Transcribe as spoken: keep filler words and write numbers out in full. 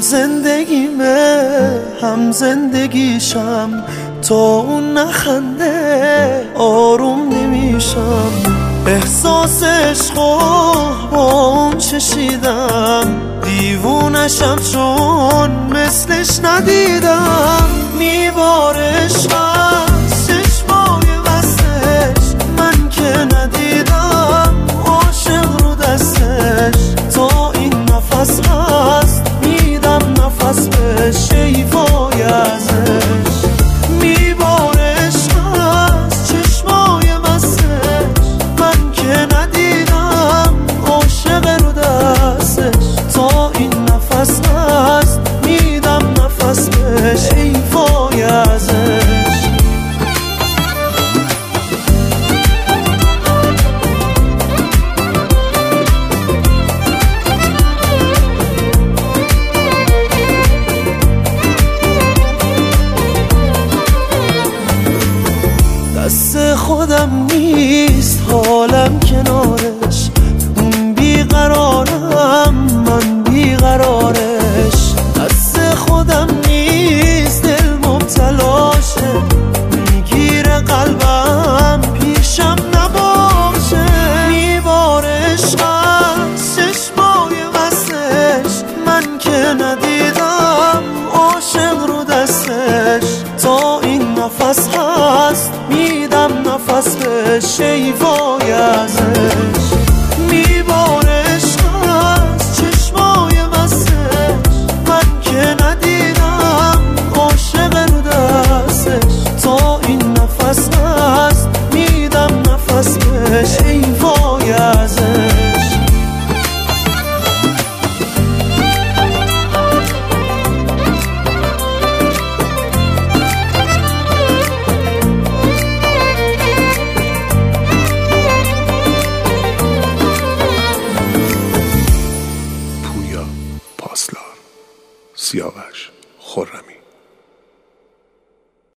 زندگیمه هم زندگیشم، تا اون نخنده آروم نمیشم. احساس عشقو با اون چشیدم، دیوونشم چون مثلش ندیدم. میبارش از چشمای وستش، من که ندیدم عاشق رو دستش. تا این نفس هست میدم نفس بهش، شیفای ازش. میبارش از چشمای وستش، من که ندیدم عاشق رو دستش. تا این نفس هست میدم نفس بهش، شیفای ازش. دست خودم نیست حالم کنارش، اون بیقرارم من بیقرارش. دست خودم نیست دل مبتلاشه، میگیره قلبم پیشم نباشه. میبارش از چشمای وصلش، من که ندیدم عاشق رو دستش. تا این نفس هست میدم نفس به شیفای ازش. میبارش از چشمای وستش، من که ندیدم عاشق رو دستش. تا این نفس هست میدم نفس به شیفای ازش. پاسلار، سیاوش خرمی.